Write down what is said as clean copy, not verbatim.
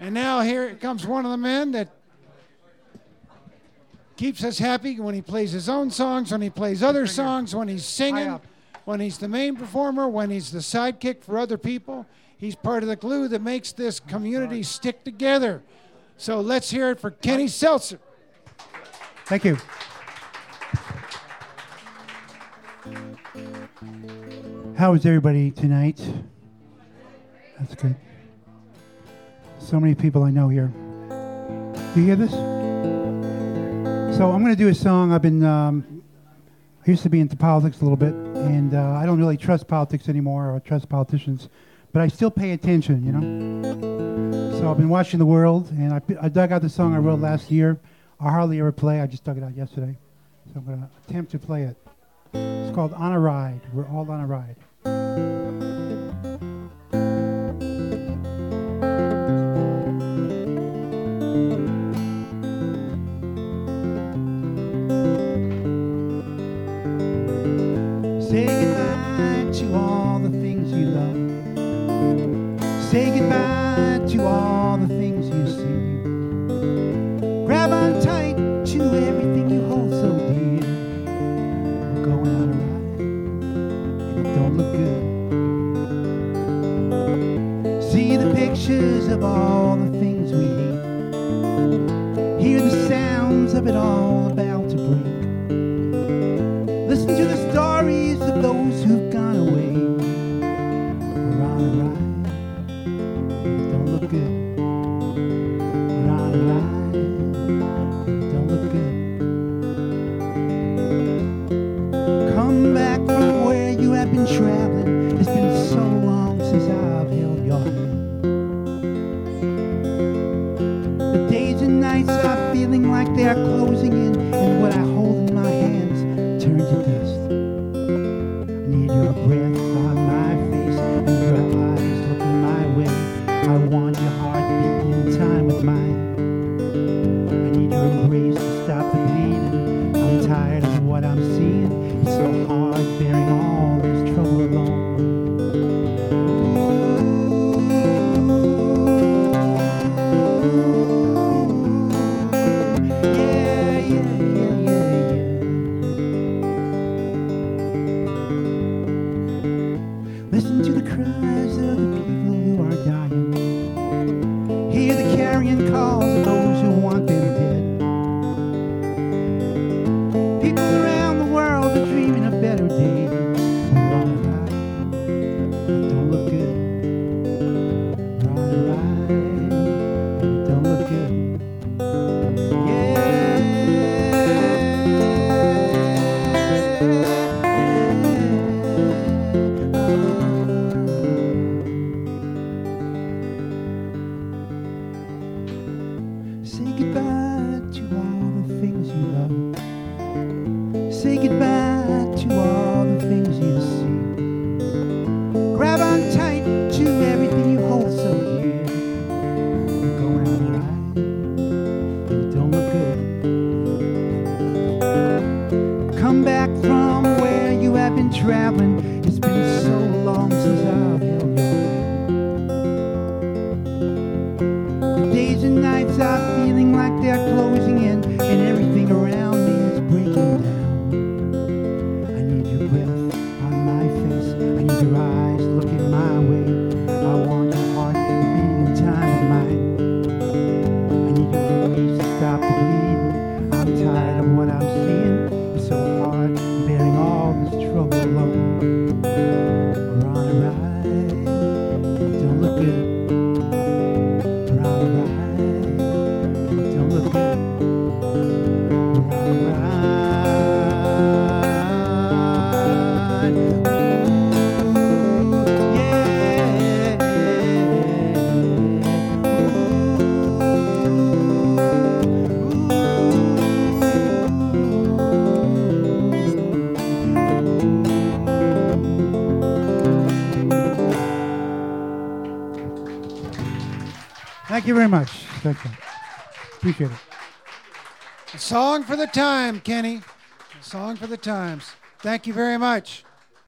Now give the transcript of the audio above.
And now here comes one of the men that keeps us happy when he plays his own songs, when he plays other songs, when he's singing, when he's the main performer, when he's the sidekick for other people. He's part of the glue that makes this community stick together. So let's hear it for Kenny Seltzer. Thank you. How is everybody tonight? That's good. So many people I know here. Do you hear this? So I'm going to do a song. I used to be into politics a little bit, and I don't really trust politics anymore or trust politicians, but I still pay attention, you know? So I've been watching the world, and I dug out the song I wrote last year. I hardly ever play. I just dug it out yesterday. So I'm going to attempt to play it. It's called On a Ride. We're all on a ride. Say goodbye to all the things you love. Say goodbye to all the things you see. Grab on tight to everything you hold so dear. We're going on a ride, and it don't look good. See the pictures of all the things we hate. Hear the sounds of it all about to break. Listen to the stories of those who've gone away. We're on a ride, it don't look good. We're on a ride, it don't look good. Come back from where you have been traveling. It's been so long since I've held your hand. The days and nights are feeling like they're closing in, and what I hold in my hands turn to dust. I need your breath on my face and your eyes looking my way. I want your heart beating in time with mine. I need your embrace to stop the bleeding. I'm tired of what I'm seeing. It's so hard bearing all this trouble alone. Listen to the cries of the people who are dying. Hear the carrion calls of those who want them dead. People around the world are dreaming of better days. We're on a ride, it don't look good. We're on a ride, it don't look good. Say goodbye to all the things you love. Say goodbye to all the things you see. Grab on tight to everything you hold so dear. We're going on a ride, and it don't look good. Come back from where you have been traveling. It's been so long since I've held your hand. The days and nights are feeling like they're closing in, and everything around me is breaking down. I need your breath on my face. I need your eyes looking my way. I want your heart beating in time with mine. I need your release to stop the bleeding. I'm tired of what I'm seeing. It's so hard bearing all this trouble alone. We're on a ride, it don't look good. We're on a ride, it don't look good. We're on a ride. Ooh, yeah. Thank you very much. Thank you. Appreciate it. A song for the time, Kenny. A song for the times. Thank you very much.